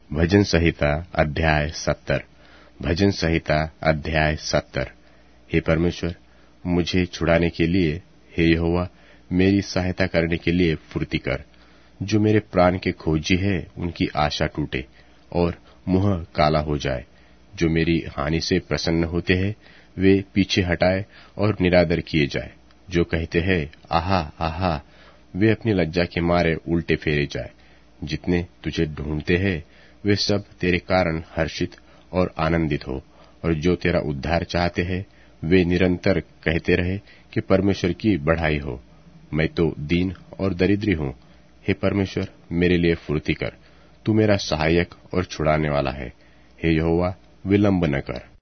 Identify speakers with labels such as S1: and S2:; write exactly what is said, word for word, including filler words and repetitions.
S1: भजन संहिता अध्याय सत्तर। भजन संहिता अध्याय सत्तर। हे परमेश्वर, मुझे छुड़ाने के लिए, हे यहोवा, मेरी सहायता करने के लिए फुर्ती कर। जो मेरे प्राण के खोजी है, उनकी आशा टूटे और मुंह काला हो जाए। जो मेरी हानि से प्रसन्न होते हैं, वे पीछे हटाए और निरादर किए जाए। जो कहते हैं आहा आहा, वे अपनी लज्जा के मारे उल्टे फेरे जाए। जितने तुझे ढूंढते हैं, वे सब तेरे कारण हर्षित और आनंदित हो, और जो तेरा उद्धार चाहते हैं, वे निरंतर कहते रहे कि परमेश्वर की बढ़ाई हो। मैं तो दीन और दरिद्री हूँ। हे परमेश्वर, मेरे लिए फुर्ती कर। तू मेरा सहायक और छुड़ाने वाला है। हे यहोवा, विलंब न कर।